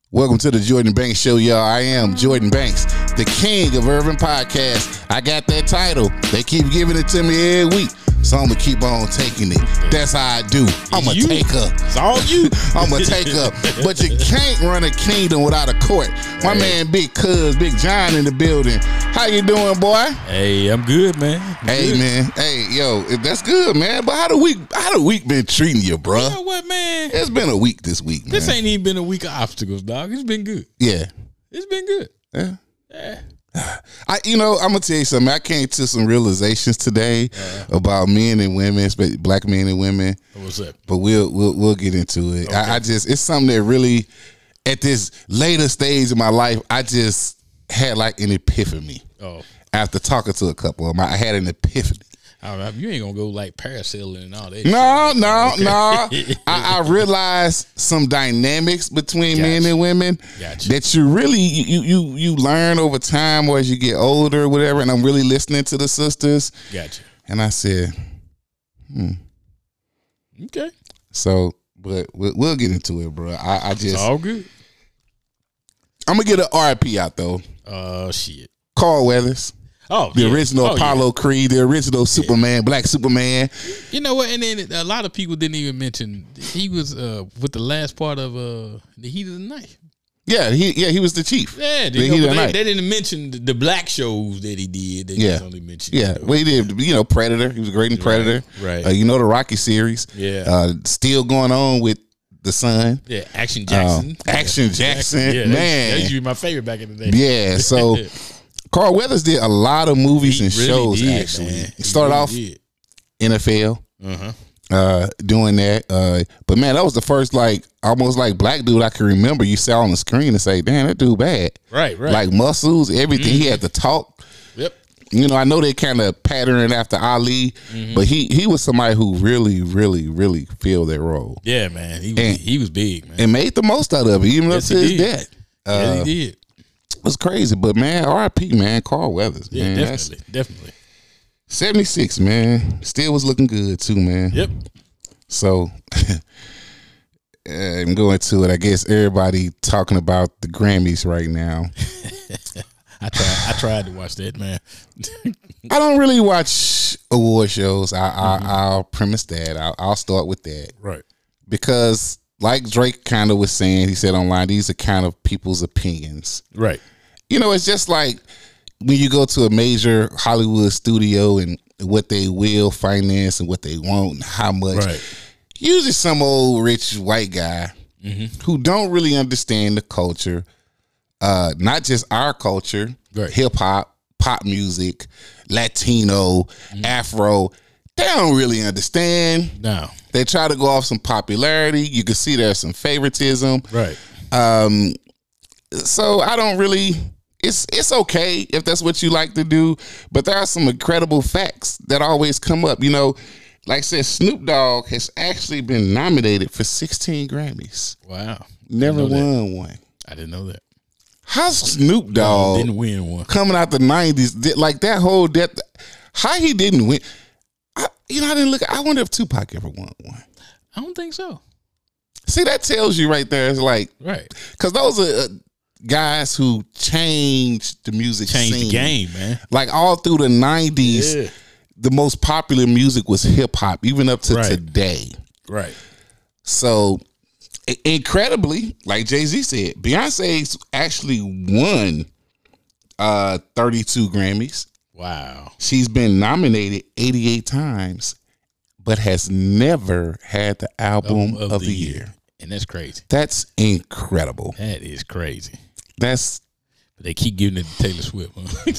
Welcome to the Jordan Banks Show, y'all. I am Jordan Banks, the king of urban podcasts. I got that title. They keep giving it to me every week, so I'm going to keep on taking it. That's how I do. I'm going to take up. It's all you. I'm going to take up. But you can't run a kingdom without a court. My man, Big Cuz, Big John in the building. How you doing, boy? Hey, I'm good, man. Man. Hey, yo, that's good, man. But how the week been treating you, bro? You know what, man? It's been a week this week, man. This ain't even been a week of obstacles, dog. It's been good. Yeah. It's been good. Yeah. I'm gonna tell you something. I came to some realizations today about men and women, especially black men and women. What's up? But we'll get into it. Okay. It's something that really, at this later stage of my life, I just had like an epiphany. Oh, after talking to a couple of them, I had an epiphany. all right. You ain't gonna go like parasailing and all that. No. I realized some dynamics between men and women that you really you learn over time or as you get older or whatever. And I'm really listening to the sisters. Gotcha. And I said, Okay. So, but we'll get into it, bro. I just It's all good. I'm gonna get an RIP out though. Shit. Carl Weathers. Oh, the original Apollo Creed, the original Superman, Black Superman. You know what? And then a lot of people didn't even mention he was with the last part of The Heat of the Night. Yeah, he was the chief. Yeah, they didn't mention the black shows that he did. They just only mentioned. Yeah, well, he did. Predator. He was great in Predator. Right. The Rocky series. Yeah. Still going on with the Son. Yeah, Action Jackson. Action Jackson. Yeah, man, that used to be my favorite back in the day. Yeah, so. Carl Weathers did a lot of movies and shows, actually. He started off NFL, doing that. But, man, that was the first, almost black dude I can remember you saw on the screen and say, damn, that dude bad. Right. Like muscles, everything. He had to talk. Yep. I know they kind of patterned after Ali, but he was somebody who really, really, really filled that role. Yeah, man. He was big, man. And made the most out of it, even up to his death. Yeah, he did. It was crazy, but man, R.I.P. man, Carl Weathers. Yeah, man, definitely. 76, man, still was looking good too, man. Yep. So I'm going to it. I guess everybody talking about the Grammys right now. I tried to watch that, man. I don't really watch award shows. I'll premise that. I'll start with that, right? Because like Drake kind of was saying, he said online, these are kind of people's opinions. Right. It's just like when you go to a major Hollywood studio and what they will finance and what they want and how much. Right. Usually some old rich white guy who don't really understand the culture, not just our culture, hip hop, pop music, Latino, Afro. They don't really understand. No. They try to go off some popularity. You can see there's some favoritism. Right. So I don't really, it's okay if that's what you like to do, but there are some incredible facts that always come up. Like I said, Snoop Dogg has actually been nominated for 16 Grammys. Wow. Never won one. I didn't know that. How's Snoop Dogg didn't win one coming out the 90s? Like that whole depth, how he didn't win. I didn't look. I wonder if Tupac ever won one. I don't think so. See, that tells you right there. It's like, right, because those are guys who changed the music scene. The game, man. Like all through the 90s, the most popular music was hip hop, even up to today. Right. So, incredibly, like Jay-Z said, Beyonce's actually won 32 Grammys. Wow. She's been nominated 88 times, but has never had the album of the year. And that's crazy. That's incredible. That is crazy. But they keep giving it to Taylor Swift.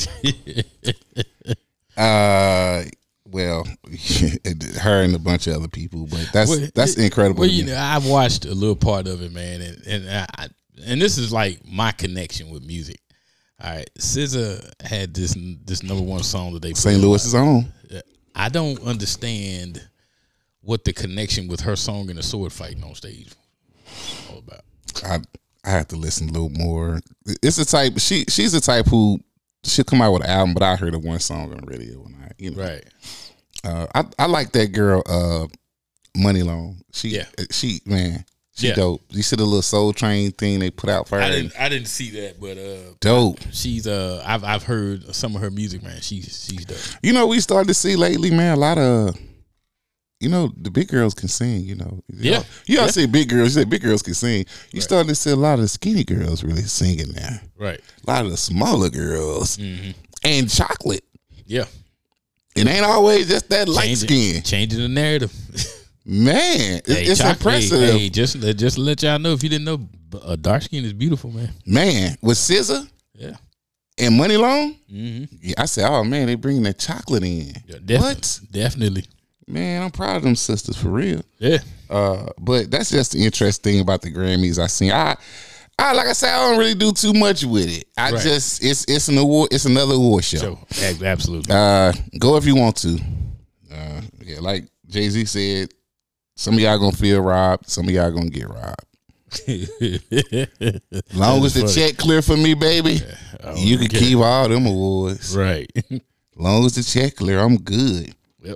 Huh? Well, her and a bunch of other people, but that's incredible. Well, I've watched a little part of it, man, and this is like my connection with music. All right, SZA had this number one song that they St. Louis's own. I don't understand what the connection with her song and the sword fighting on stage is all about. I have to listen a little more. It's the type she's the type who she'll come out with an album, but I heard her one song on the radio and right. I like that girl, Money Long. She She dope. You see the little Soul Train thing they put out for her? I didn't see that, but dope. She's I've heard some of her music, man. She's dope. You know, we started to see lately, man, a lot of, you know, the big girls can sing, you know. Yeah. You all say big girls, you say big girls can sing. You starting to see a lot of the skinny girls really singing now. Right. A lot of the smaller girls. Mm-hmm. And chocolate. Yeah. It ain't always just that light skin. Changing the narrative. Man, it's impressive. Hey, just to let y'all know, if you didn't know, dark skin is beautiful, man. Man, with SZA, yeah, and Money Long, yeah, I said, oh man, they bringing that chocolate in. Yeah, what? Definitely. Man, I'm proud of them sisters for real. Yeah. But that's just the interesting thing about the Grammys I seen. I like I said, I don't really do too much with it. Just it's an award. It's another award show. Absolutely. Go if you want to. Yeah, like Jay-Z said. Some of y'all gonna feel robbed. Some of y'all gonna get robbed. Long as the check clear for me, baby, you can keep all them awards. Right. Long as the check clear, I'm good. Yep.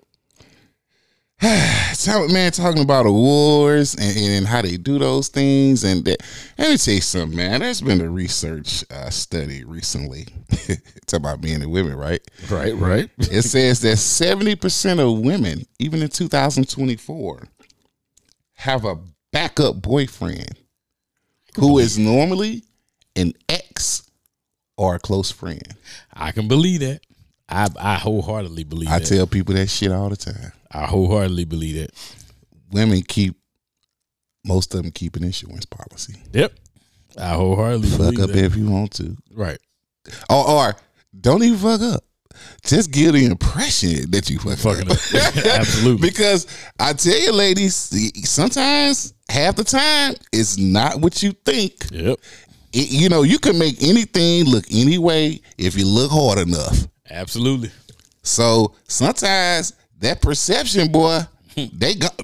Man, talking about awards and how they do those things, and that. Let me tell you something, man. There's been a research study recently. Talk about men and women, right? Right. It says that 70% of women, even in 2024, have a backup boyfriend who is normally an ex or a close friend. I can believe that. I wholeheartedly believe that. I tell people that shit all the time. I wholeheartedly believe that. Women most of them keep an insurance policy. Yep. I wholeheartedly believe that. Fuck up if you want to. Right. Or don't even fuck up. Just give the impression that you fucking up. Absolutely. Because I tell you, ladies, sometimes half the time it's not what you think. Yep. You know, you can make anything look any way if you look hard enough. Absolutely. So sometimes that perception, boy, they like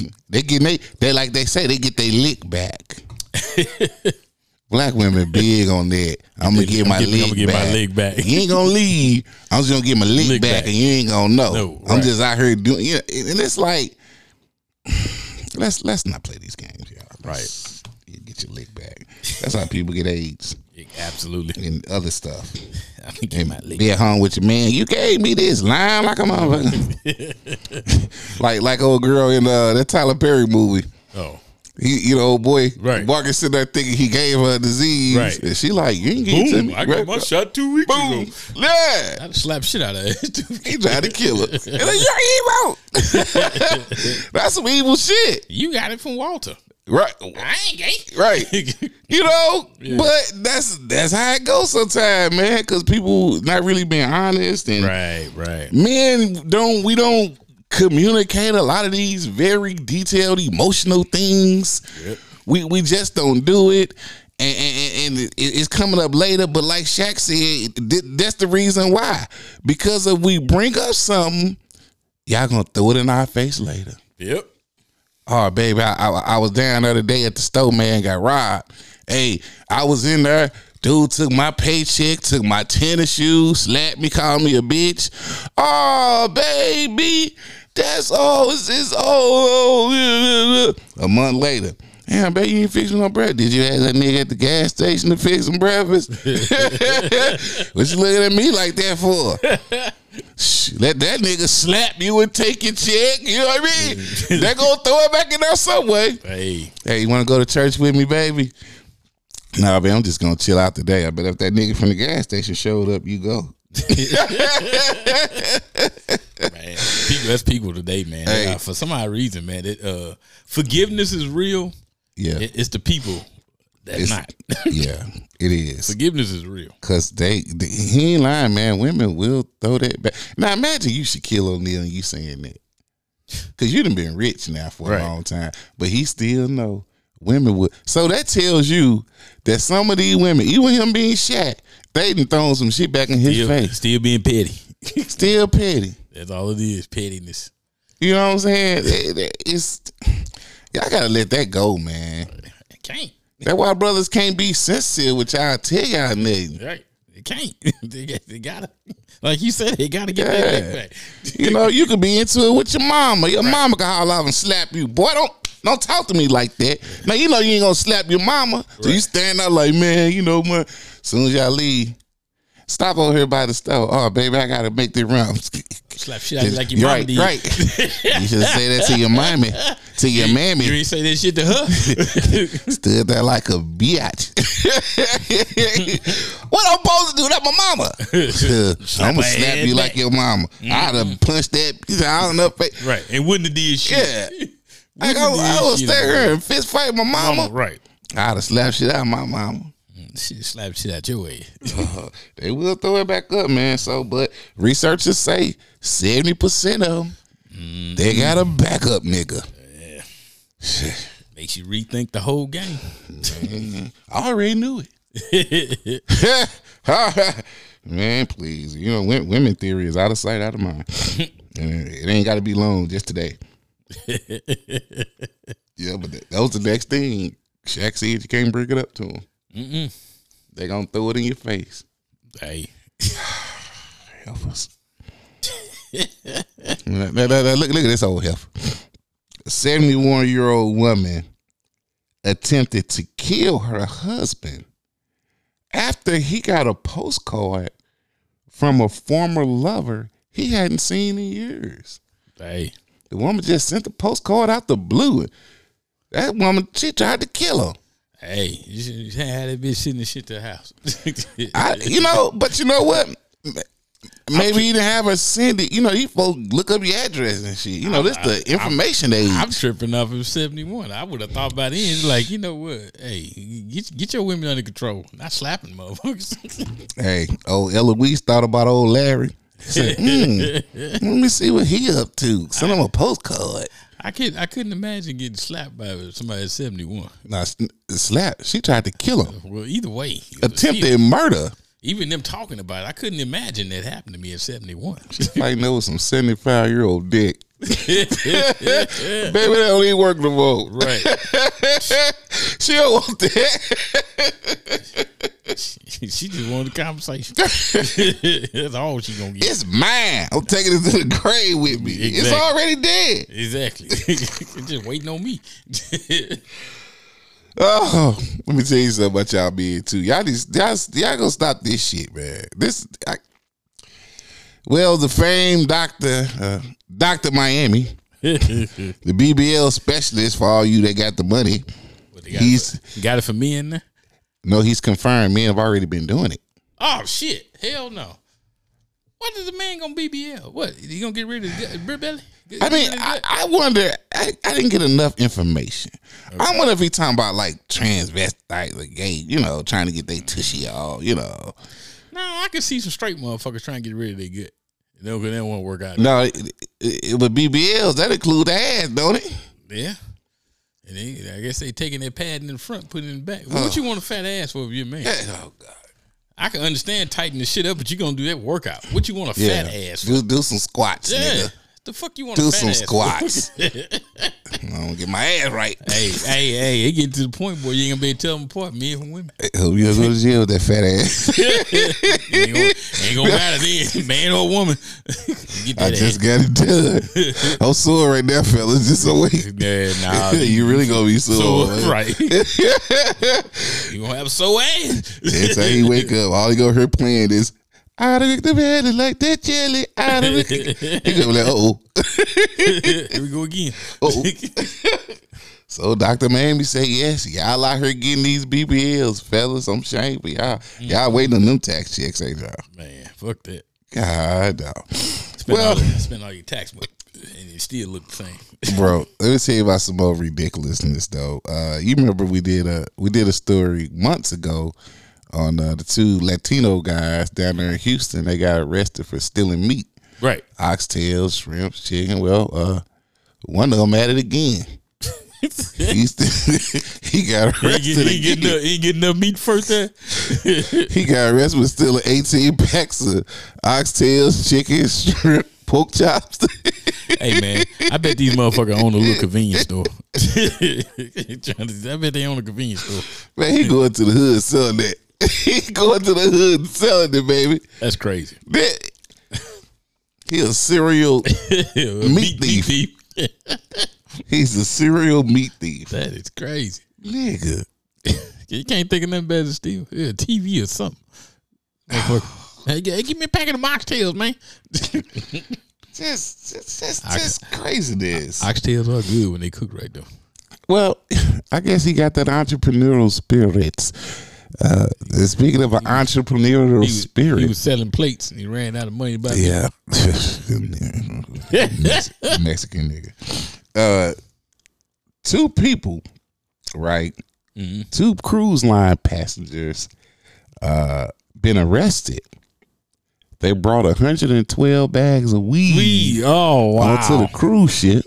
they say, they get their lick back. Black women big on that. I'm gonna get my leg back. You ain't gonna leave. I'm just gonna get my lick back, and you ain't gonna know. No, I'm just out here doing. Yeah, and it's like, let's not play these games, y'all. Right. You get your lick back. That's how people get AIDS. Absolutely. And other stuff. And be at home with your man. You gave me this line like a motherfucker. like old girl in that Tyler Perry movie. Oh. He, old boy, right. Marcus sitting there thinking he gave her a disease. Right. And she like, you ain't get to me. I got my shot 2 weeks ago. Yeah. I'd slap shit out of her. He tried to kill her. And like, you're evil. That's some evil shit. You got it from Walter. Right. I ain't gay. Right. Yeah. But that's how it goes sometimes, man, because people not really being honest. And right. Men we don't communicate a lot of these very detailed emotional things. Yep. We just don't do it, and it's coming up later. But like Shaq said, that's the reason why. Because if we bring up something, y'all gonna throw it in our face later. Yep. Oh, baby, I was down the other day at the store, man, got robbed. Hey, I was in there. Dude took my paycheck, took my tennis shoes, slapped me, called me a bitch. Oh, baby, that's all. It's all. A month later. Damn, baby, you ain't fixing no breakfast. Did you ask that nigga at the gas station to fix some breakfast? What you looking at me like that for? Let that nigga slap you and take your check. You know what I mean? They're going to throw it back in there some way. Hey, you want to go to church with me, baby? Nah, man, I'm just going to chill out today. I bet if that nigga from the gas station showed up, you go. Man, that's people today, man. Hey. For some odd reason, man, forgiveness is real. Yeah. It's the people that's not. Yeah, it is. Forgiveness is real. Because he ain't lying, man. Women will throw that back. Now, imagine you Shaquille O'Neal and you saying that. Because you done been rich now for a long time. But he still know women would. So that tells you that some of these women, even him being Shaq, they done thrown some shit back in his face. Still being petty. Still petty. That's all it is, pettiness. You know what I'm saying? Y'all gotta let that go, man. It can't. That's why brothers can't be sensitive with y'all. Tell y'all niggas. Right. It can't. They gotta, like you said, they gotta get that back. You know, you could be into it with your mama. Your mama can holler off and slap you. Boy, don't Don't talk to me like that. Now, you know you ain't gonna slap your mama. So you stand up like, man, you know, man. As soon as y'all leave, stop over here by the stove. Oh, baby, I gotta make the rounds. Slap shit out of you like your mama did. Right. You should say that to your mommy, to your mammy. You ain't say that shit to her. Stood there like a biatch. What I'm supposed to do? That's my mama. I'm gonna slap you like your mama. I'd have punched that. I don't know. Right, and wouldn't have did shit. Yeah. I would stay here and fist fight my mama. Right. I'd have slapped shit out of my mama. Shit, slap shit out your way. They will throw it back up, man. So, but researchers say 70% of them, they got a backup nigga. Yeah. Makes you rethink the whole game. I already knew it. Man, please. You know, women theory is out of sight, out of mind. And it ain't got to be long just today. Yeah, but that was the next thing. Shaq said you can't bring it up to him. They gonna throw it in your face. Hey. Help us. Look at this old heifer. A 71-year-old woman attempted to kill her husband after he got a postcard from a former lover he hadn't seen in years. Hey. The woman just sent the postcard out the blue. That woman, she tried to kill him. Hey, you should have that bitch sitting the shit to the house. But you know what? Maybe you didn't have her send it. You know, you folks look up your address and shit. You know, this the information age. I'm tripping off of 71. I would have thought by then, like, you know what? Hey, get your women under control. Not slapping motherfuckers. Hey, old Eloise thought about old Larry. Said, let me see what he up to. Send him a postcard. I couldn't imagine getting slapped by somebody at 71. Nah, slap. She tried to kill him. Well, either way. Attempted murder. Even them talking about it, I couldn't imagine that happened to me at 71. I know some 75-year-old dick. Baby, that don't even work no more. Right. She don't want that. She just wanted the conversation. That's all she gonna get. It's mine. I'm taking it to the grave with me. Exactly. It's already dead. Exactly. It's just waiting on me. Oh, let me tell you something about y'all being too. Y'all gonna stop this shit, man. The famed Dr. Miami, the BBL specialist for all you that got the money. He's got it for men there? No, he's confirmed men have already been doing it. Oh shit! Hell no. What is the man gonna BBL? What, he gonna get rid of the beer belly? I wonder. I didn't get enough information. Okay. I wonder if he talking about like transvestites or gay, you know, trying to get their tushy all, you know. No, I can see some straight motherfuckers trying to get rid of their good. They don't want to work out. No, with BBLs that include the ass, don't it? Yeah. And I guess they taking their pad in the front, putting it in the back. What you want a fat ass for if you're a man? Oh God. I can understand tightening the shit up, but you gonna do that workout. What you want a fat ass for? Do some squats, nigga. The fuck you want do a fat some ass squats. I'm gonna get my ass right. Hey, it get to the point, boy, you ain't gonna be able to tell them apart, men from women. Hope you go to jail with that fat ass. ain't gonna matter then, man or woman. Get that I just got it done. I'm sore right now, fellas. Just so wait. Yeah, nah. You really gonna be sore. Right. You gonna have a sore ass. That's how he wake up. All he gonna hear playing is I done licked the bed like that jelly. I done licked it. He gonna be like, here we go again. So Dr. Miami say yes. Y'all out here getting these BBLs, fellas. I'm ashamed for y'all. Y'all waiting on them tax checks, ain't y'all? Man, fuck that. God, no. Spend all your tax money and it still look the same. Bro, let me tell you about some more ridiculousness though. You remember we did a story months ago on the two Latino guys down there in Houston. They got arrested for stealing meat. Right. Oxtails, shrimp, chicken. Well, one of them at it again. He got arrested. He getting enough meat first there. He got arrested with stealing 18 packs of oxtails, chicken, shrimp, pork chops. Hey man, I bet these motherfuckers own a little convenience store. I bet they own a convenience store. Man, he going to the hood selling that. He going to the hood selling it, baby. That's crazy. He a serial meat thief. He's a serial meat thief. That is crazy. Nigga. You can't think of nothing better than steal. Yeah, TV or something. Hey, give me a packet of oxtails, man. just craziness. Oxtails are good when they cook right, though. Well, I guess he got that entrepreneurial spirit. Speaking of an entrepreneurial spirit, he was selling plates and he ran out of money. Mexican nigga. Two people, right? Mm-hmm. Two cruise line passengers, been arrested. They brought 112 bags of weed. Oh wow! Onto the cruise ship.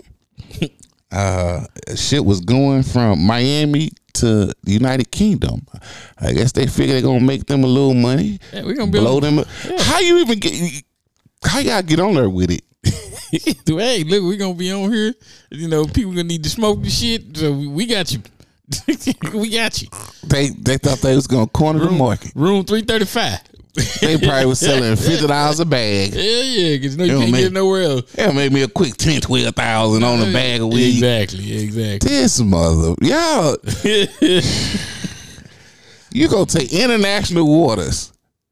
Shit was going from Miami to the United Kingdom. I guess they figure they're gonna make them a little money. Yeah, we're gonna blow them. Yeah. How you even get? How y'all get on there with it? Hey, look, we're gonna be on here. You know, people gonna need to smoke the shit. So we got you. We got you. They thought they was gonna corner the market. Room 335. They probably was selling $50 a bag. Yeah, because you can't get nowhere else. They'll make me a quick 10, 12,000 on a bag of weed. Exactly. This mother, y'all. You gonna take international waters.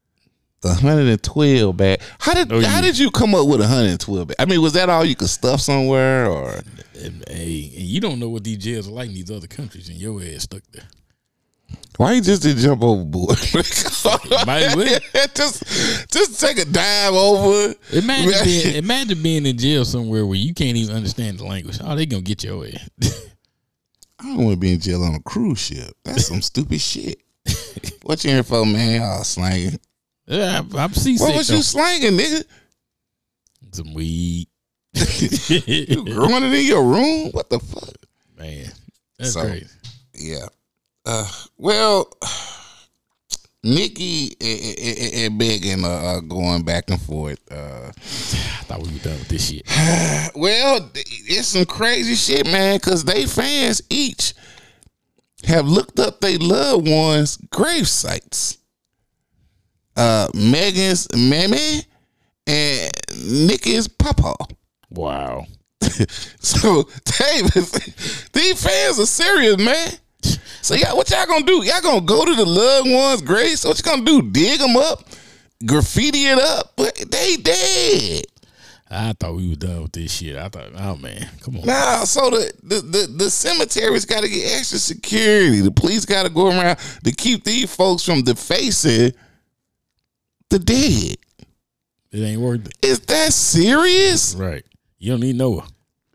112 bag. How did you come up with 112 bag? I mean, was that all you could stuff somewhere, or? Hey, you don't know what these jails are like in these other countries, and your ass stuck there. Why you just didn't jump overboard? Might well. just take a dive over. Imagine being in jail somewhere where you can't even understand the language. Oh, they gonna get your ass. I don't want to be in jail on a cruise ship. That's some stupid shit. What you here for, man? Oh, slanging. Yeah, I'm seasick. What was you slanging, nigga? Some weed. You growing it in your room? What the fuck? Man, that's crazy. Yeah. Well, Nicki and Megan are going back and forth. I thought we were done with this shit. Well, it's some crazy shit, man, because they fans each have looked up their loved ones' grave sites. Megan's Mammy and Nicki's Papa. Wow. So, Davis, these fans are serious, man. So, what y'all gonna do? Y'all gonna go to the loved ones' graves? So what you gonna do? Dig them up? Graffiti it up? But they dead. I thought we were done with this shit. I thought, oh man, come on. Nah, so the cemeteries got to get extra security. The police got to go around to keep these folks from defacing the dead. It ain't worth it. Is that serious? Right. You don't need Noah.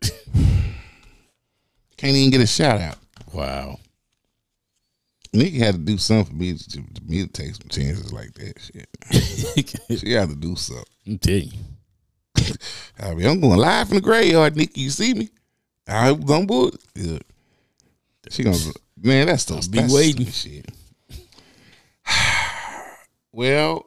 Can't even get a shout out. Wow. Nicki had to do something for me to take some chances like that shit. She had to do something. I'm telling you. I mean, I'm going live from the graveyard, Nicki. You see me? I don't bull. Yeah. She gonna, man. That's the be waiting shit. Well,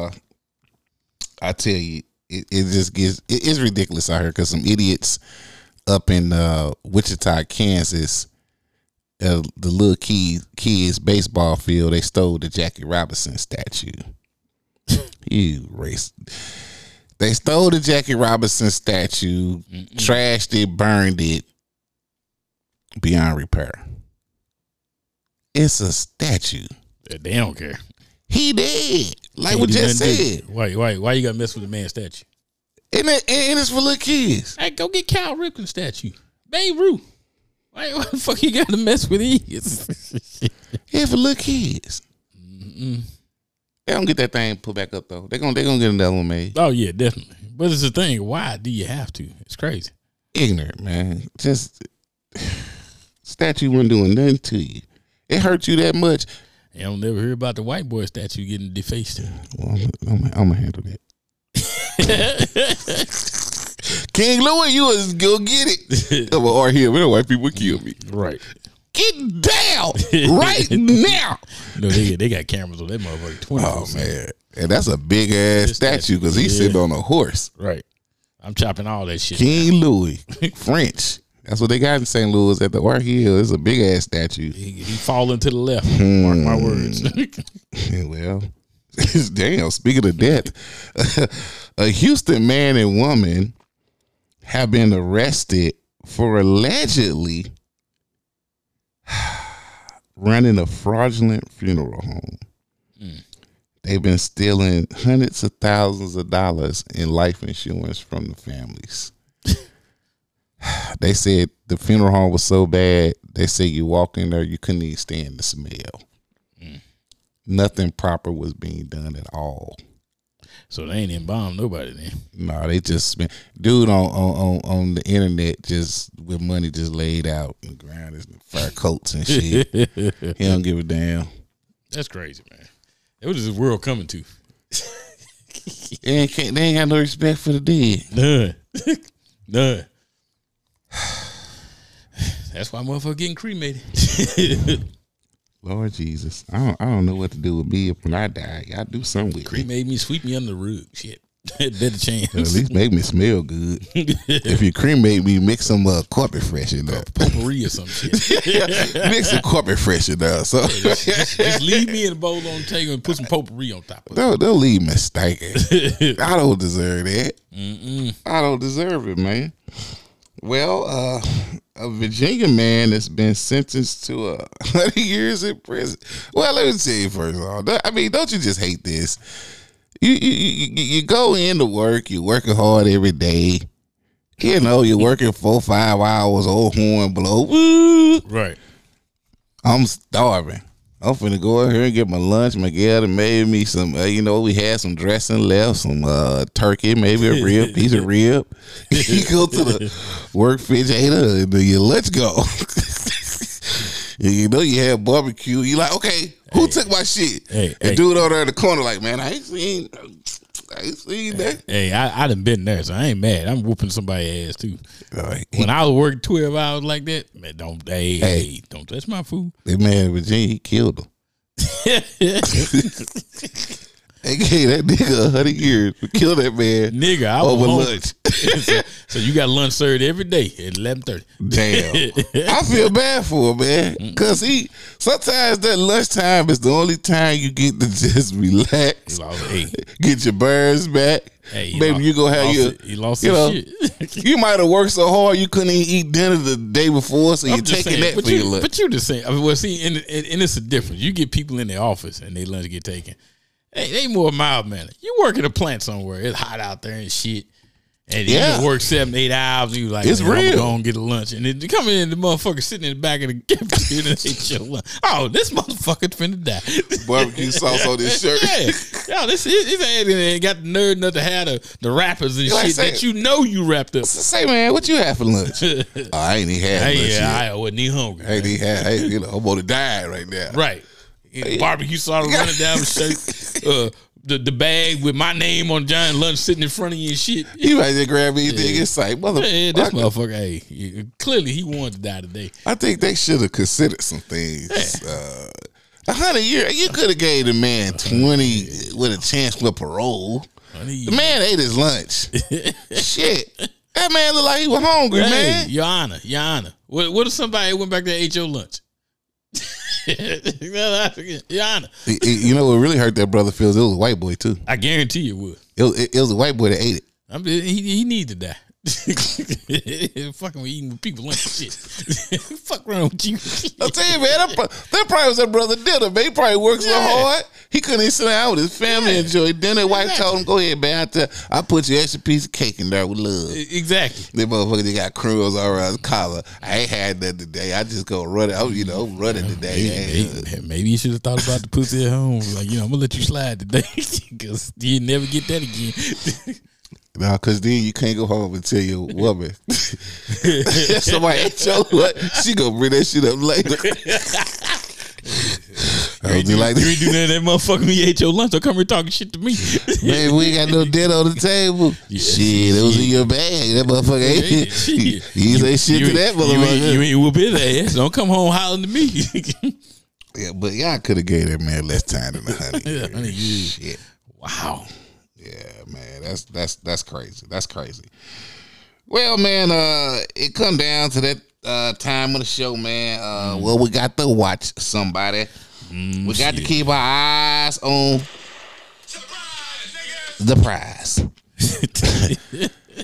I tell you, it just gets it's ridiculous out here because some idiots up in Wichita, Kansas, the little kids baseball field, they stole the Jackie Robinson statue. You racist. They stole the Jackie Robinson statue, trashed it, burned it, beyond repair. It's a statue. They don't care. He dead. Like we just said. Why you gotta mess with the man's statue? And it's for little kids. Hey, go get Cal Ripken statue. Babe Ruth. Why the fuck you gotta mess with these? Yeah, for little kids. Mm-mm. They don't get that thing put back up though. They're gonna get another one made. Oh yeah, definitely. But it's the thing. Why do you have to? It's crazy. Ignorant, man. Just statue wasn't doing nothing to you. It hurt you that much. You don't never hear about the white boy statue getting defaced. Well, I'm gonna handle that. King Louis, you was go get it. Or here, we white people kill me. Right. Get down right now. No, they got cameras on that motherfucker 24/7. Oh man, and that's a big ass statue because he's sitting on a horse. Right. I'm chopping all that shit. King Louis, French. That's what they got in St. Louis at the Art Hill. It's a big ass statue. He falling to the left. Mark my words. Well, damn. Speaking of death, a Houston man and woman have been arrested for allegedly running a fraudulent funeral home. They've been stealing hundreds of thousands of dollars in life insurance from the families. They said the funeral home was so bad, they said you walk in there, you couldn't even stand the smell. Nothing proper was being done at all. So they ain't embalmed nobody then. No, they just spent dude on the internet just with money just laid out on the ground, his fur coats and shit. He don't give a damn. That's crazy, man. What is this world coming to? They ain't got no respect for the dead. None. That's why motherfucker getting cremated. Lord Jesus, I don't know what to do with me when I die. Y'all do something with me. Cremate me, sweep me under the rug. Shit, better chance. At least make me smell good. If you cremate me, mix some carpet freshener, potpourri or some shit. Mix some carpet freshener. So just leave me in a bowl on the table and put some potpourri on top of it. Don't leave me stinking. I don't deserve that. I don't deserve it, man. Well, a Virginia man that's been sentenced to 100 years in prison. Well, let me tell you first of all. I mean, don't you just hate this? You go into work, you're working hard every day. You know, you're working 4-5 hours, old horn blow. Woo. Right. I'm starving. I'm finna go out here and get my lunch. My gal made me some, we had some dressing left, some turkey, maybe a rib, piece of rib. You go to the work refrigerator and you let's go. You know you have barbecue. You like, okay, who took my shit? And dude over there in the corner like, man, I ain't seen that. Hey, I done been there, so I ain't mad. I'm whooping somebody's ass too. When I was working 12 hours like that, man, don't touch my food. That man in Virginia, he killed him. They gave that nigga 100 years to kill that man. Nigga, I over was lunch. so you got lunch served every day at 11:30. Damn, I feel bad for him, man, because sometimes that lunchtime is the only time you get to just relax, get your birds back. Maybe you gonna have he lost his shit. You might have worked so hard you couldn't even eat dinner the day before, so you're taking that for your lunch. But you just saying, well, see, and it's a difference. You get people in their office and their lunch get taken. Hey, they more mild mannered. You work at a plant somewhere. It's hot out there and shit. And you work 7-8 hours. And you like, it's real. I'm going to get a lunch. And then you come in, the motherfucker sitting in the back of the cafeteria and ate your lunch. Oh, this motherfucker finna die. Barbecue sauce on this shirt. Yeah. Yo, his ass ain't got the nerd enough to have the wrappers and shit that you wrapped up. Say, man, what you had for lunch? I ain't even had lunch yet. I wasn't even hungry. I ain't even had, I'm on the diet right now. Right. Barbecue sauce running down the shirt. The bag with my name on giant lunch sitting in front of you and shit. He might just grab anything and say, motherfucker. This motherfucker, hey, clearly he wanted to die today. I think they should have considered some things. 100 years, you could have gave the man 20 with a chance for parole. The man ate his lunch. Shit. That man looked like he was hungry, man. Your Honor. What if somebody went back there and ate your lunch? Your Honor. You know what really hurt that brother feels? It was a white boy too. I guarantee it would. It was a white boy that ate it. He needs to die. Fucking with eating with people lunch shit. Fuck around with you. I'll tell you, man, that probably was that brother dinner, man. He probably worked so hard. He couldn't even sit down with his family and enjoy dinner. Wife told him, go ahead, man. I'll put you an extra piece of cake in there with love. Exactly. That motherfucker, they got crumbs all around his collar. I ain't had that today. I just go run it. I'm running today. Maybe you should have thought about the pussy at home. Like, I'm going to let you slide today because you never get that again. No, because then you can't go home and tell your woman. Somebody ate your lunch. She gonna bring that shit up later. You ain't do nothing that motherfucker when you ate your lunch. Don't come here talking shit to me. Man, we ain't got no dinner on the table. Shit, it was in your bag. That motherfucker ate it. You say shit to that motherfucker. You ain't whoop his ass. Don't come home hollering to me. Yeah, but y'all could have gave that man less time than 100 years. 100 years. Shit. Wow. Yeah, man, that's crazy. That's crazy. Well, man, it come down to that time of the show, man. Well, we got to watch somebody. We got to keep our eyes on the prize.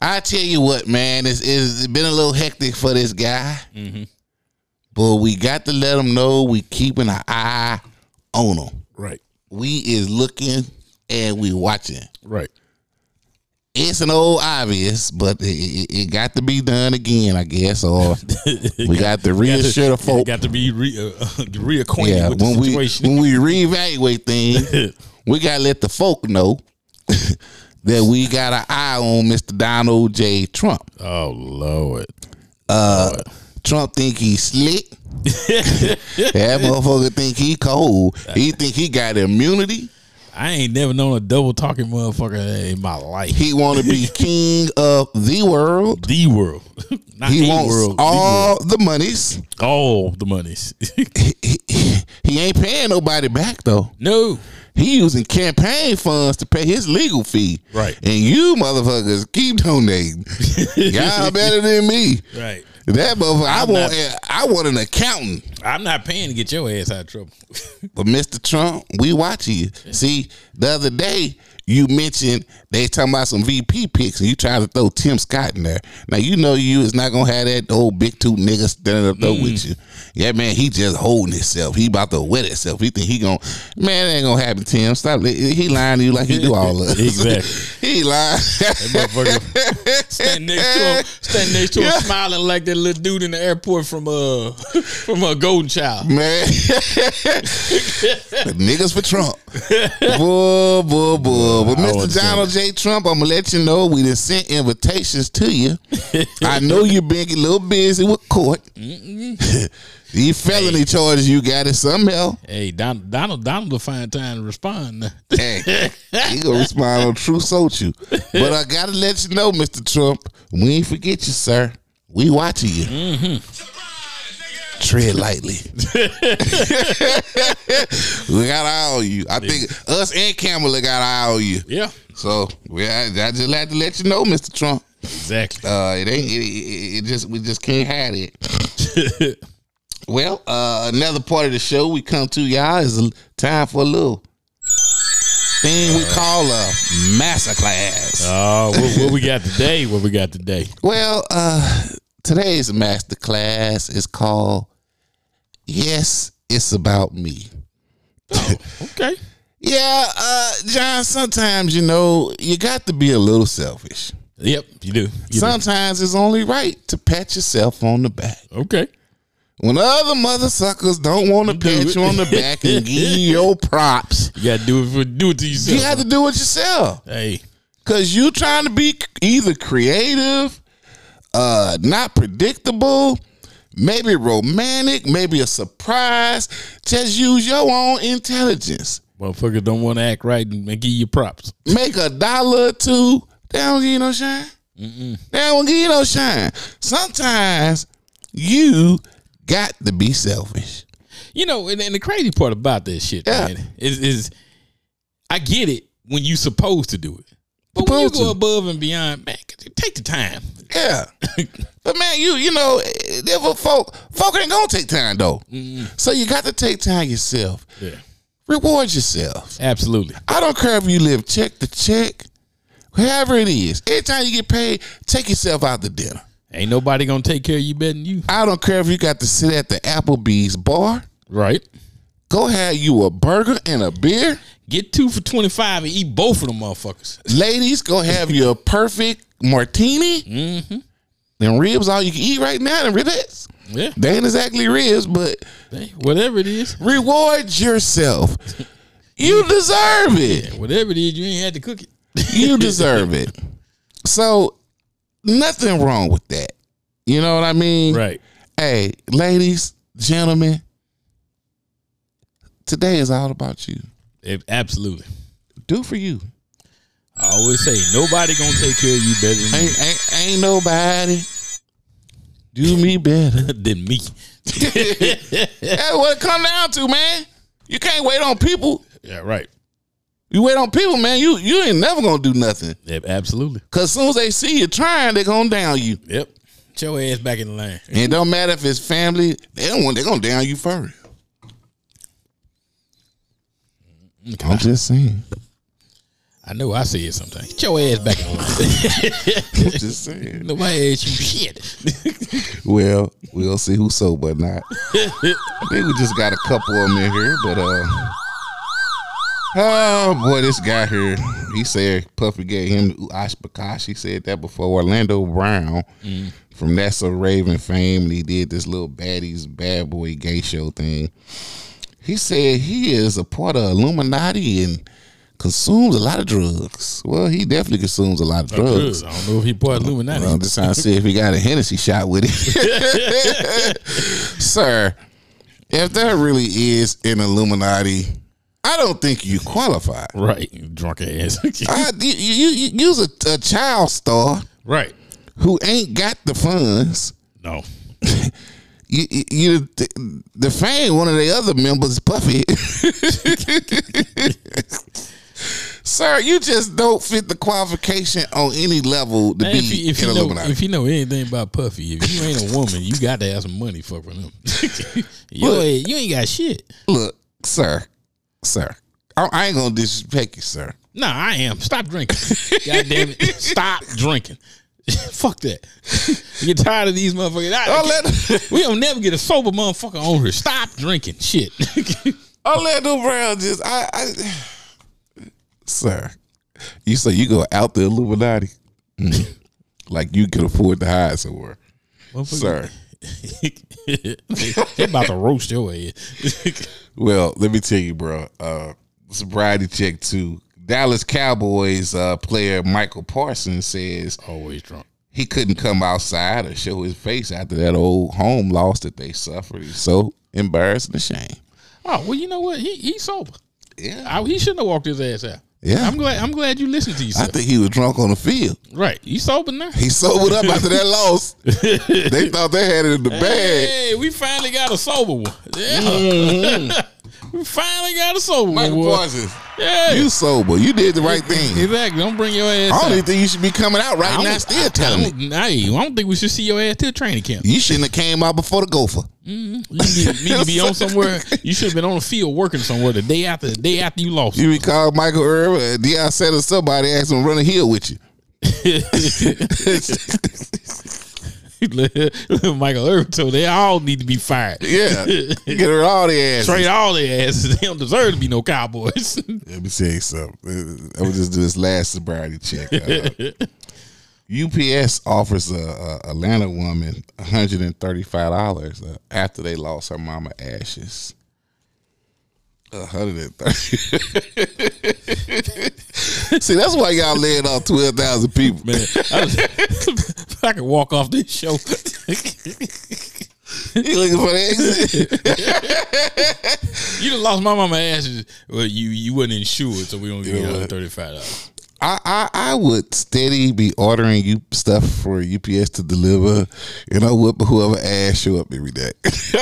I tell you what, man, it's been a little hectic for this guy. Mm-hmm. But we got to let him know we keeping an eye on him. Right. We is looking and we watching. Right. It's an old obvious, but it got to be done again, I guess. Or we got to reassure the folk. Got to be reacquainted with the situation. When we reevaluate things, we got to let the folk know that we got an eye on Mr. Donald J. Trump. Oh, Lord. Trump think he's slick. That motherfucker think he cold. He think he got immunity. I ain't never known a double talking motherfucker in my life. He want to be king of the world. The world. Not he a wants world, all the monies. All the monies. He ain't paying nobody back though. No. He using campaign funds to pay his legal fee. Right. And you motherfuckers keep donating. Y'all better than me. Right. That motherfucker, I want an accountant. I'm not paying to get your ass out of trouble. But Mr. Trump, we watching you. See, the other day you mentioned they talking about some VP picks and you trying to throw Tim Scott in there. Now you know you is not gonna have that old big tooth nigga standing up there with you. Yeah, man, he just holding himself. He about to wet himself. He think he gonna, man, it ain't gonna happen, Tim. Stop. He lying to you like he do all of us. Exactly. He lying. That motherfucker standing next to him, smiling like that little dude in the airport from Golden Child. Man. Niggas for Trump. Boy. But Mr. Donald J. Trump, I'm gonna let you know we done sent invitations to you. I know you've been a little busy with court. These felony charges you got is something else. Hey, Donald will find time to respond. Hey, he gonna respond on True Social. But I gotta let you know, Mr. Trump, we ain't forget you, sir. We watching you. Mm-hmm. Tread lightly. We got an eye on you. I think us and Kamala got an eye on you. Yeah. So I just had to let you know, Mr. Trump. Exactly. We just can't have it. Well, another part of the show we come to, y'all, is time for a little thing we call a masterclass. What we got today? What we got today? Well, today's masterclass is called Yes, It's About Me. Oh, okay. Yeah, John, sometimes, you got to be a little selfish. Yep, you do. Sometimes it's only right to pat yourself on the back. Okay. When other mother suckers don't want to pat you on the back and give you your props, you got to do it to yourself. You got to do it yourself. Hey. Because you trying to be either creative, not predictable, maybe romantic, maybe a surprise. Just use your own intelligence. Motherfuckers don't want to act right and give you props. Make $1 or $2. They don't give you no shine. They don't give you no shine. Sometimes you got to be selfish. And the crazy part about this shit, man, is I get it when you supposed to do it. But when you go above and beyond, man, take the time. Yeah. But man, you know, folk ain't gonna take time though. So you got to take time yourself. Yeah. Reward yourself. Absolutely. I don't care if you live check to check, whatever it is. Every time you get paid, take yourself out to dinner. Ain't nobody gonna take care of you better than you. I don't care if you got to sit at the Applebee's bar. Right. Go have you a burger and a beer. Get 2 for $25 and eat both of them motherfuckers. Ladies, go have your perfect martini. Mm-hmm. Them ribs all you can eat right now. Them ribs. Yeah. They ain't exactly ribs, but whatever it is. Reward yourself. You deserve it. Yeah, whatever it is, you ain't had to cook it. You deserve it. So nothing wrong with that. You know what I mean? Right. Hey, ladies, gentlemen, today is all about you. Absolutely. Do for you. I always say nobody gonna take care of you better than me. Ain't nobody do me better than me. That's what it come down to, man. You can't wait on people. Yeah, right. You wait on people, man. You ain't never gonna do nothing. Yep, absolutely. Cause as soon as they see you trying, they gonna down you. Yep. Get your ass back in the line. And it don't matter if it's family. They're gonna down you first. Okay. I'm just saying. I know I say it sometimes. Get your ass back in the line. I'm just saying. Nobody asked you shit. Well, we'll see who's sober or not. I think we just got a couple of them in here, but oh boy, this guy here, he said Puffy gave him the Uash Bakash. He said that before. Orlando Brown from That's So Raven fame, and he did this little baddies bad boy gay show thing. He said he is a part of Illuminati and consumes a lot of drugs. Well, he definitely consumes a lot of drugs. I don't know if he part of Illuminati. Well, I'm just trying to see if he got a Hennessy shot with it. Sir, if there really is an Illuminati, I don't think you qualify. Right, drunk ass. You's a child star, right? Who ain't got the funds. No. You defame one of the other members, Puffy. Sir, you just don't fit the qualification on any level to be in Illuminati. If you know anything about Puffy, if you ain't a woman, you got to have some money fuck with him. You ain't got shit. Look, sir, I ain't gonna disrespect you, sir. No, I am. Stop drinking. God damn it. Stop drinking. Fuck that. You get tired of these motherfuckers. We don't never get a sober motherfucker on here. Stop drinking. Shit. Orlando Brown just sir, you say you go out the Illuminati like you can afford to hide somewhere, sir. They about to roast your ass. Well, let me tell you, bro. Sobriety check 2. Dallas Cowboys player Michael Parsons says always drunk. He couldn't come outside or show his face after that old home loss that they suffered. He's so embarrassed and ashamed. Oh well, you know what? He's sober. Yeah, he shouldn't have walked his ass out. Yeah, I'm glad you listened to yourself. I think he was drunk on the field. Right, you sober now. He sobered up after that loss. They thought they had it in the bag. Hey, we finally got a sober one. Yeah. Mm-hmm. We finally got a sober one. Michael Parsons, yeah, you sober. You did the right thing. Exactly. Don't bring your ass. I don't even think you should be coming out right now. Still telling me. I don't think we should see your ass till training camp. You shouldn't have came out before the Gopher. Mm-hmm. You need to be on somewhere. You should have been on the field working somewhere the day after you lost. You recall Michael Irvin, Deion said or somebody asked him to run a hill with you. Michael Irvin told they all need to be fired. Yeah, get rid of all their asses. Trade all their asses. They don't deserve to be no Cowboys. Let me tell you something. I would just do this last sobriety check. UPS offers a Atlanta woman $135 after they lost her mama ashes. 130. See, that's why y'all laying off 12,000 people. Man, I could walk off this show. You looking for the exit? You done lost my mama ashes. Well, you wasn't insured, so we don't give you $135. I would steady be ordering you stuff for UPS to deliver, and I whoop whoever ass show up every day.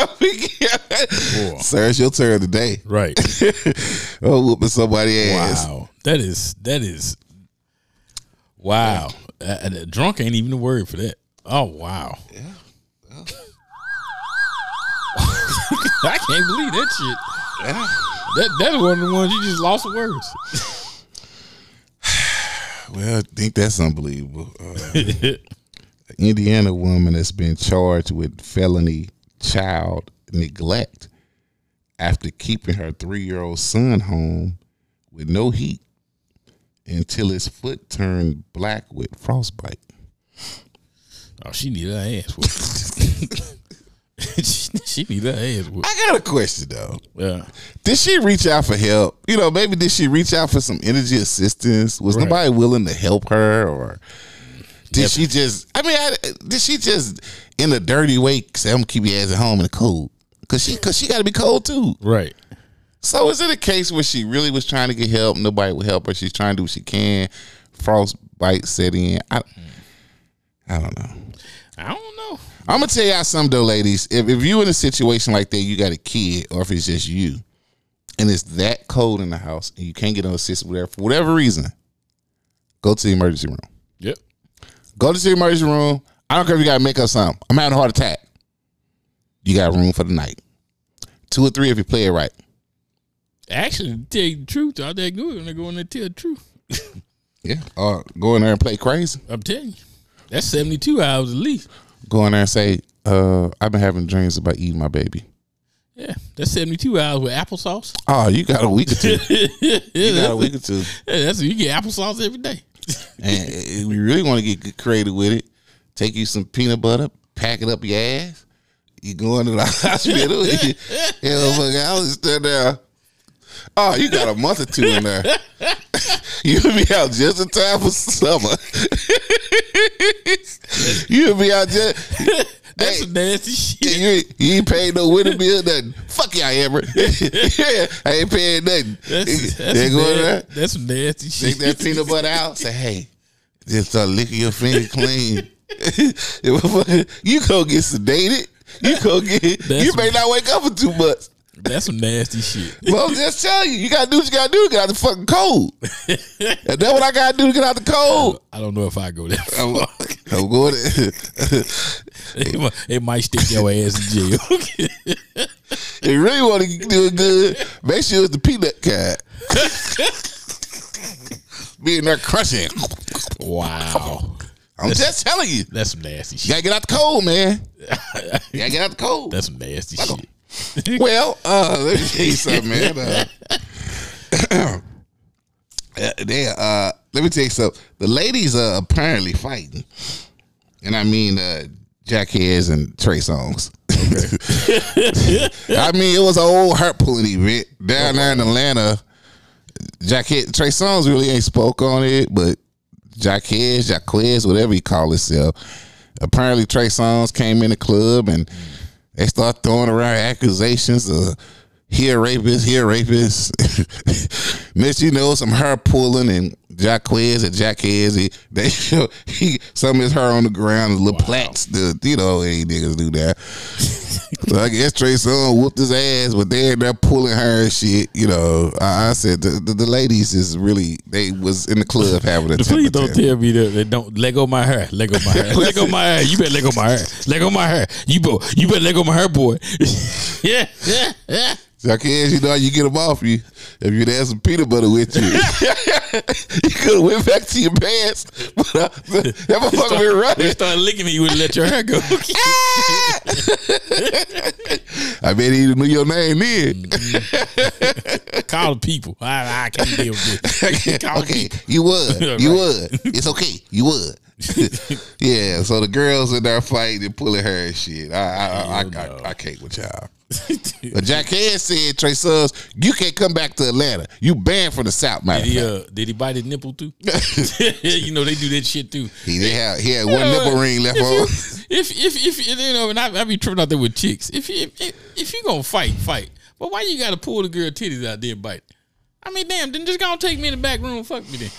Sir, it's your turn today. Right. I'm whooping somebody's ass. Wow. That is wow. Drunk ain't even a word for that. Oh wow. Yeah. I can't believe that shit. Yeah. That's one of the ones you just lost the words. Well, I think that's unbelievable. Indiana woman has been charged with felony child neglect after keeping her 3-year-old son home with no heat until his foot turned black with frostbite. Oh, she need her ass whooped. She need her ass whooped. I got a question though. Yeah. Did she reach out for help? You know, maybe did she reach out for some energy assistance? Was nobody willing to help her, or did she just? I mean, did she just in a dirty way say, "I'm gonna keep your ass at home in the cold"? Cause she got to be cold too, right? So is it a case where she really was trying to get help? Nobody would help her. She's trying to do what she can. Frostbite set in. I don't know. I don't know. I'm gonna tell y'all something though, ladies. If you in a situation like that, you got a kid, or if it's just you, and it's that cold in the house, and you can't get no assistance for whatever reason, go to the emergency room. Yep. Go to the emergency room. I don't care if you gotta make up something. I'm having a heart attack. You got room for the night. 2 or 3 if you play it right. Actually, to tell you the truth, all that good when they go in there tell the truth. Yeah, or go in there and play crazy. I'm telling you, that's 72 hours at least. Go in there and say, I've been having dreams about eating my baby. Yeah, that's 72 hours with applesauce. Oh, you got a week or two. You got a week or two. Yeah, you get applesauce every day. And if you really want to get creative with it, take you some peanut butter, pack it up your ass. You go into the hospital. I was still there. Oh, you got a month or two in there. You'll be out just in time for summer. You'll be out just. That's some nasty shit. You ain't paid no winter bill, nothing. Fuck y'all, Amber. Yeah, I ain't paying nothing. That's some nasty shit. Take that peanut butter out. Say, hey, just start licking your finger clean. You go get sedated. You may not wake up for 2 months. That's some nasty shit. Well, I'm just telling you, you gotta do what you gotta do to get out the fucking cold. And that's what I gotta do to get out the cold. I don't know if I go there. I'm going there. It might stick your ass in jail. If you really want to do it good, make sure it's the peanut kind. Be in there crushing. Wow. I'm just telling you. That's some nasty shit. You gotta get out the cold, man. You gotta get out the cold. That's some nasty shit. Well, let me tell you something, man. Let me tell you something. The ladies are apparently fighting, and I mean Jackheads and Trey Songz. Okay. I mean, it was an old heart pulling event down there in Atlanta. Trey Songz really ain't spoke on it, but Jaquez, whatever he call himself. Apparently, Trey Songz came in the club and they start throwing around accusations of he a rapist. Next you know, some hair pulling and Jaquez and Jackheads. They show some of his hair on the ground, little plaques. You know, any niggas do that. So I guess Trey Songz whooped his ass, but they're pulling her and shit. You know, I said the ladies is really, they was in the club having a temper. Please don't tell me that don't let go my hair. Let go my hair. Let go my hair. You better let go my hair. Let go my hair. You better let go my hair, boy. Yeah. Jackheads, you know how you get them off you. If you'd had some peanut butter with you, you could have went back to your pants. But that motherfucker been running. They started licking me, you wouldn't let your hair go. I bet he knew your name then. Call the people. I can't deal with this. Okay, you would. You would. It's okay. You would. Yeah, so the girls in there fighting and pulling her and shit. I can't with y'all. But Jackhead said, Trey Songz, you can't come back to Atlanta. You banned from the South, man. Did he bite his nipple too? You know they do that shit too. He had one nipple ring left on. If you know, and I be tripping out there with chicks. If you gonna fight. But why you gotta pull the girl titties out there and bite? I mean, damn, then just gonna take me in the back room and fuck me then.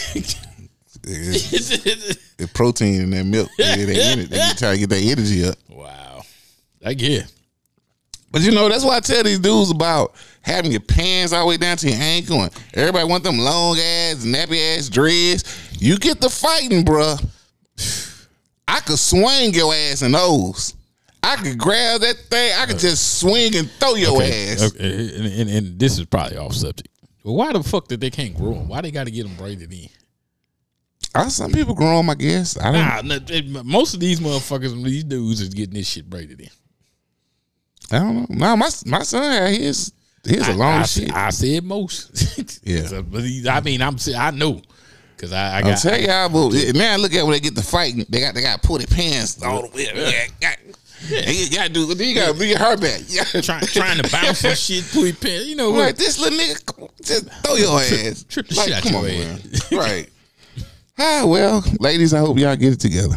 The protein in that milk. They try to get that energy up. Wow. I get it. But you know, that's why I tell these dudes about having your pants all the way down to your ankle and everybody want them long ass, nappy ass dreads. You get the fighting, bruh. I could swing your ass in those. I could grab that thing. I could just swing and throw your ass. Okay. And this is probably off subject. But why the fuck that they can't grow them? Why they got to get them braided in? Some people grow them, I guess. Most of these motherfuckers, these dudes is getting this shit braided in. I don't know. No, my son had his a long shit. I said most. Yeah. So, but I know. Cause I got. I'll tell y'all, but now look at when they get to fighting. They got to pull their pants all the way. You gotta do your hair back. Trying to bounce and shit, pull your pants. You know what? Right, this little nigga just throw your ass. Trip the shit out your ass. Right. Well, ladies, I hope y'all get it together.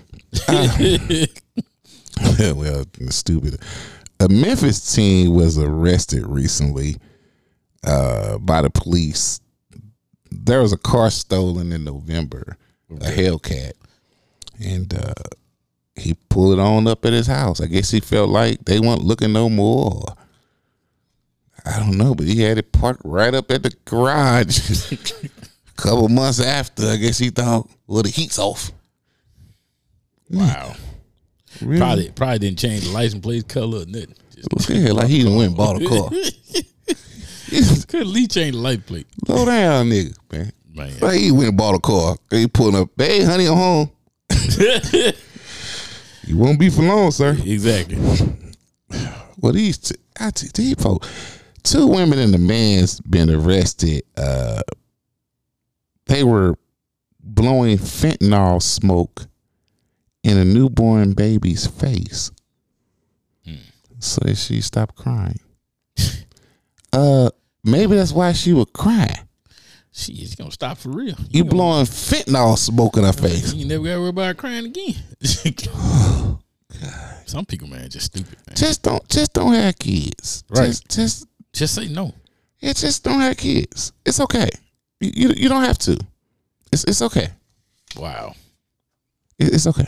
Well, stupid. A Memphis teen was arrested recently by the police. There was a car stolen in November, a Hellcat, and he pulled it on up at his house. I guess he felt like they weren't looking no more. I don't know, but he had it parked right up at the garage. A couple months after, I guess he thought, well, the heat's off. Wow. Really? Probably didn't change the license plate color or nothing. Yeah, like he done went and bought a car. Could at least change the light plate. Slow down, nigga, man. Man. Like he went and bought a car. He pulling up, hey, honey, I'm home. You won't be for long, sir. Exactly. Well, these folks, 2 women and a man's been arrested. They were blowing fentanyl smoke in a newborn baby's face so that she stopped crying. Maybe that's why she was crying. She's gonna stop for real. You blowing fentanyl smoke in her face. You never gotta worry about her crying again. Some people, man, just stupid. Man. Just don't have kids. Right. Just say no. Yeah, just don't have kids. It's okay. You don't have to. It's okay. Wow. It's okay.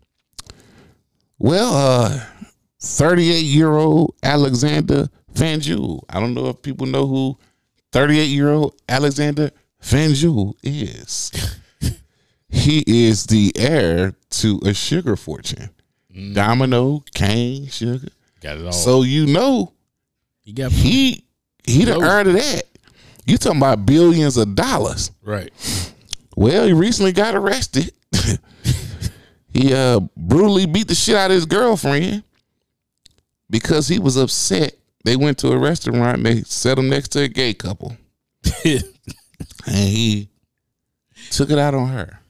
Well, 38-year-old Alexander Fanjul. I don't know if people know who 38-year-old Alexander Fanjul is. He is the heir to a sugar fortune. Domino, cane, sugar. Got it all. So he the heir to that. You talking about billions of dollars. Right. Well, he recently got arrested. He brutally beat the shit out of his girlfriend because he was upset. They went to a restaurant and they set him next to a gay couple. And he took it out on her.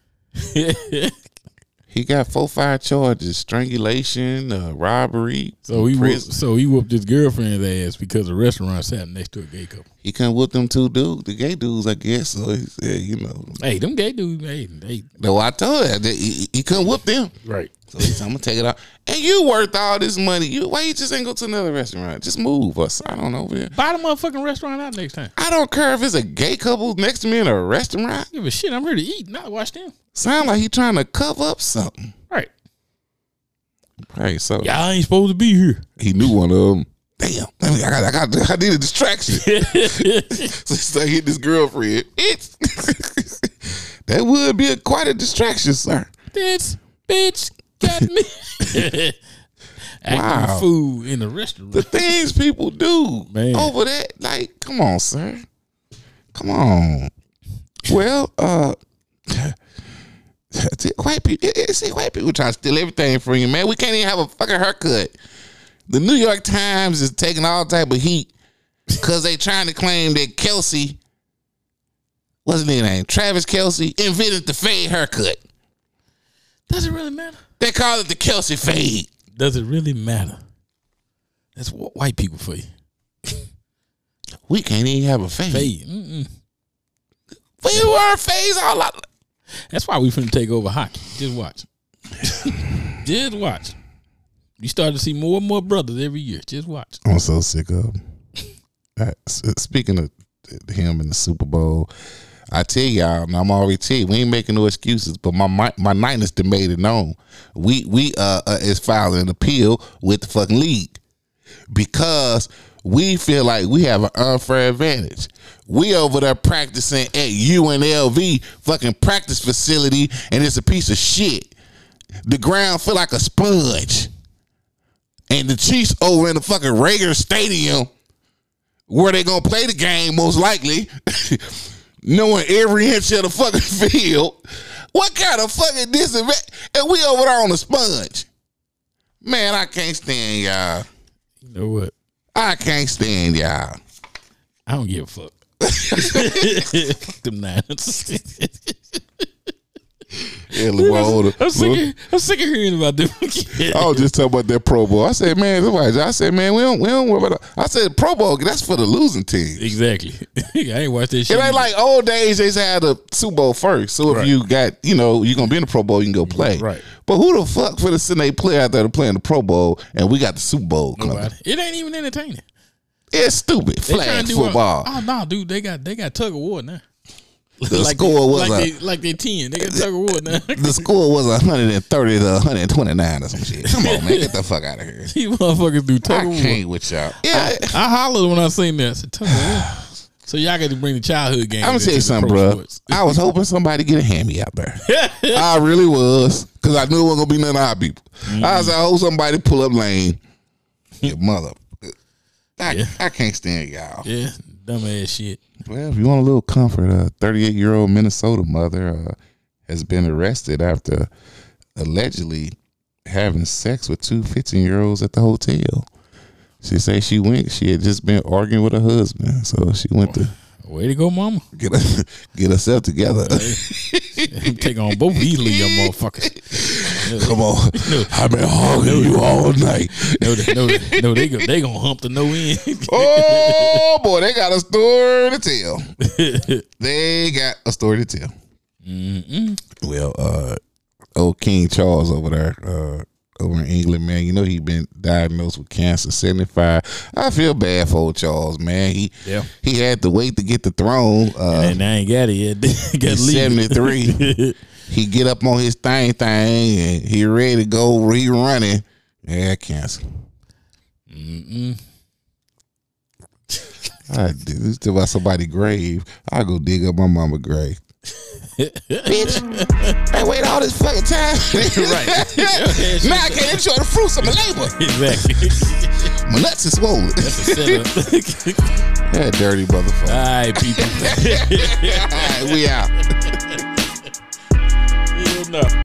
He got 4 or 5 charges: strangulation, robbery. So he whooped his girlfriend's ass because the restaurant sat next to a gay couple. He couldn't whoop them 2 dudes, the gay dudes, I guess. So he said, Hey, them gay dudes, hey. No, I told her that he couldn't whoop them. Right. So he said, I'm gonna take it out. And you worth all this money. Why you just ain't go to another restaurant? Just move us. I don't know. Buy the motherfucking restaurant out next time. I don't care if it's a gay couple next to me in a restaurant. Give a shit. I'm here to eat, not watch them. Sound like he trying to cover up something. Right. Right. So y'all ain't supposed to be here. He knew one of them. Damn. I need a distraction. So he started hitting his girlfriend. That would be quite a distraction, sir. This bitch got me. Acting food in the restaurant. The things people do, man, over that. Like, come on, sir. Come on. Well, white people try to steal everything from you, man. We can't even have a fucking haircut. The New York Times is taking all type of heat because they trying to claim that Kelsey, what's his name? Travis Kelsey invented the fade haircut. Does it really matter? They call it the Kelsey fade. Does it really matter? That's what white people for you. We can't even have a fade. Fade. We were fades all out. That's why we finna take over hockey. Just watch. Just watch. You start to see more and more brothers every year. Just watch. I'm so sick of him. Speaking of him in the Super Bowl, I tell y'all, and I'm already telling you, we ain't making no excuses, but my Niners done made it known. We is filing an appeal with the fucking league because we feel like we have an unfair advantage. We over there practicing at UNLV fucking practice facility, and it's a piece of shit. The ground feel like a sponge. And the Chiefs over in the fucking Raiders Stadium, where they gonna play the game most likely, knowing every inch of the fucking field. What kind of fucking disadvantage? And we over there on the sponge. Man, I can't stand y'all. You know what? I can't stand y'all. I don't give a fuck. Fuck them Niners. Yeah, I'm sick of hearing about them. I was just talking about that Pro Bowl. I said, man, we don't worry about it. I said, Pro Bowl, that's for the losing team. Exactly. I ain't watched that shit. It ain't like old days, they just had a Super Bowl first. So if you got, you're going to be in the Pro Bowl, you can go play. Right. But who the fuck for the send a player out there to play in the Pro Bowl and we got the Super Bowl coming? It ain't even entertaining. It's stupid. Flag football. Oh, no, dude, they got tug of war now. The score was like they 10. They got tug of war now. The score was 130 to 129 or some shit. Come on, man, get the fuck out of here. You motherfuckers do tug of war. I can't with y'all. Yeah, I hollered when I seen that. I said tug of war. So y'all got to bring the childhood game. I'm gonna tell you something, bro. I was hoping somebody get a hammy out there. I really was, because I knew it wasn't gonna be none of our people. I was like, I hope somebody pull up lane. Your mother. I can't stand y'all. Yeah, dumb ass shit. Well, if you want a little comfort, a 38-year-old Minnesota mother has been arrested after allegedly having sex with two 15-year-olds at the hotel. She say she had just been arguing with her husband, so she went to. Way to go, mama. Get herself together. Take on both easily, you motherfuckers. Come on. I've been hogging you all night. No, they gonna hump the no end. Oh, boy, they got a story to tell. They got a story to tell. Mm-hmm. Well, old King Charles over there, over in England, man, you know he been diagnosed with cancer, 75. I feel bad for old Charles, man. He had to wait to get the throne. And I ain't got it yet. He's 73. He get up on his thing, and he ready to go rerunning. Yeah, cancer. I did this to about somebody's grave. I go dig up my mama's grave. Bitch, I wait all this fucking time. Right. Now I can't enjoy the fruits of my labor. Exactly. My nuts is swollen. That's a setup. That dirty motherfucker. All right, people. All right, we out. Hell no.